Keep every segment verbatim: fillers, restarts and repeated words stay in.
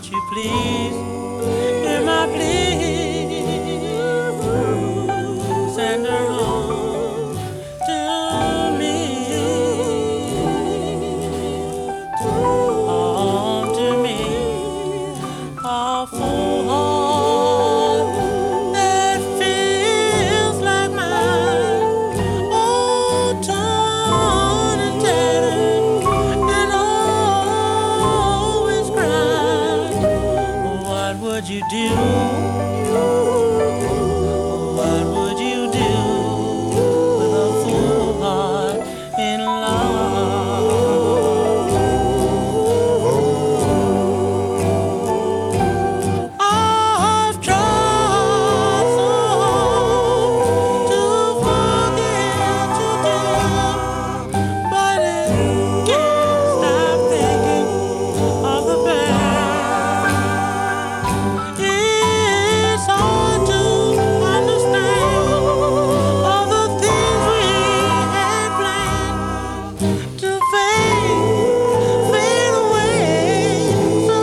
you please hear my plea? Send her home to me, home to me, a full heart that feels like mine, all torn and tattered and always crying. What would you do? What would you do with a full heart in love? I've tried so hard to forget you, dear, but it can't stop thinking of the past. It's hard to understand all the things we had planned to fade, fade away so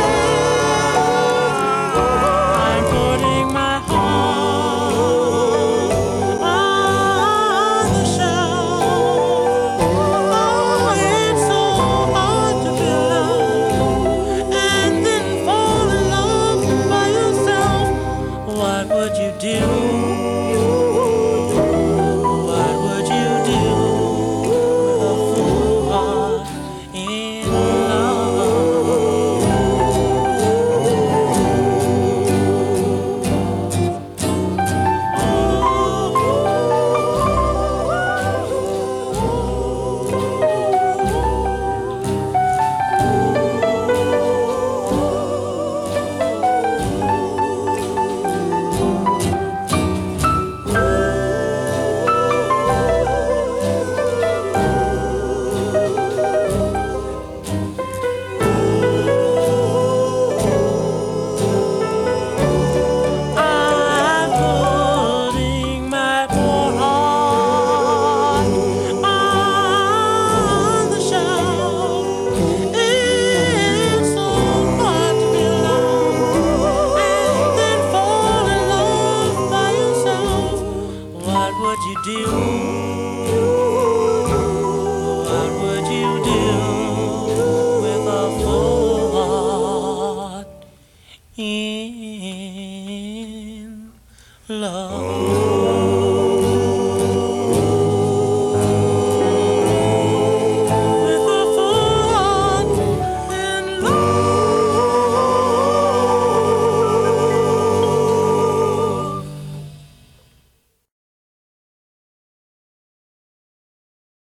fast. I'm putting my heart on the shelf. Oh, it's so hard to be loved and then fall in love by yourself. What would you do? What would you do with a full heart in I'm putting my poor heart on the shelf. It's so hard to be loved and then fall in love by yourself. What would you do? What would you do with a full heart in love?